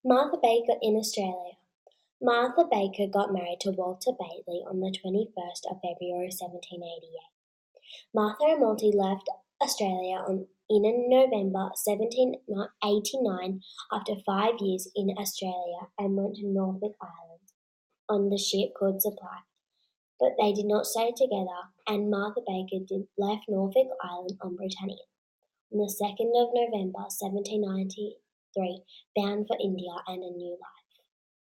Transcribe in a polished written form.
Martha Baker in Australia. Martha Baker got married to Walter Bailey on the 21st of February 1788. Martha and Walter left Australia in November 1789 after 5 years in Australia and went to Norfolk Island on the ship called Supply. But they did not stay together, and Martha Baker left Norfolk Island on Britannia on the 2nd of November 1793, bound for India and a new life.